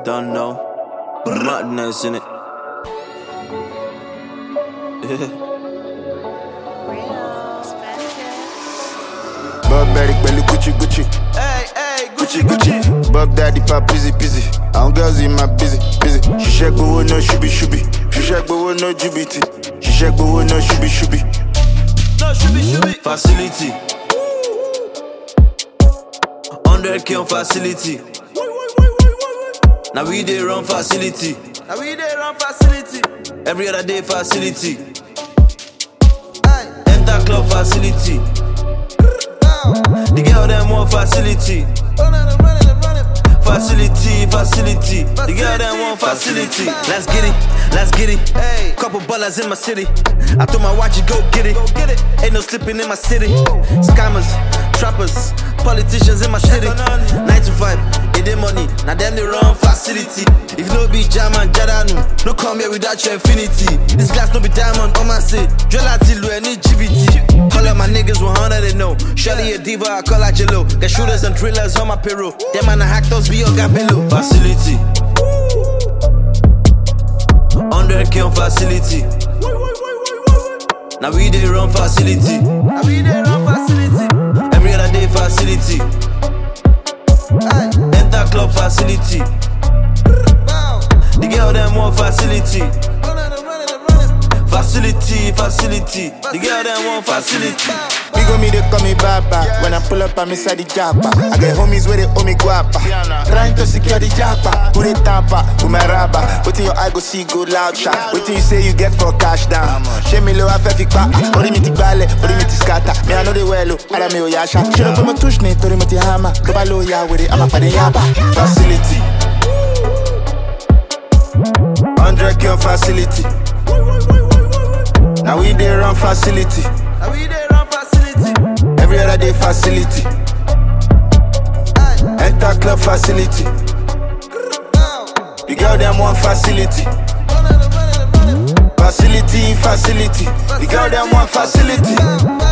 Don't know. Madness in it. Bob Daddy, belly Gucci, Gucci. Hey, hey, Gucci, Gucci. Bob Daddy, pop busy, busy. I don't girls in my busy, busy. She shake but no shubi, shubi. She shake but no GBT. She shake but no shubi, shubi. no shubi. Facility. 100K on facility. Now we dey run facility. Every other day facility. Enter club facility. The girl them want facility. Facility. The girl them want facility. Let's get it. Hey. Couple ballers in my city. I told my watch you go get it. Ain't no slipping in my city. Scammers, trappers, politicians in my city. 9 to 5, they money. Now them they run facility. If no be German, Jadanu, no come here without your infinity. This glass no be diamond on my seat. Drill out till we need GBT. Call up my niggas 100 they know. Shorty a diva, I call out Jello. Got shooters and drillers on my payroll. Them man a hack those be your gabello. Facility. 100K on facility. Now we dey run facility. Every other day facility. Enter club facility. The girl them want facility. Facility. The girl them want facility. We go me, they call me Baba. When I pull up, I'm inside the japa. I get homies where they owe me guapa. Trying to secure the japa. Who they tamper? Who my rabba? What in your eye go see good loud shot? What you say you get for cash down? Shame me low, I feel fick back. Ori me ti bale, ori me ti scatter. Me I know they well, I me oyasha. Should I put my touch me, tori me ti hammer. Go by low ya with it, I'm a paddy yaba. Facility. 100K on facility. Now we dey run facility. Every other day facility. Enter club facility. The girl them want facility. Facility. The girl them want facility.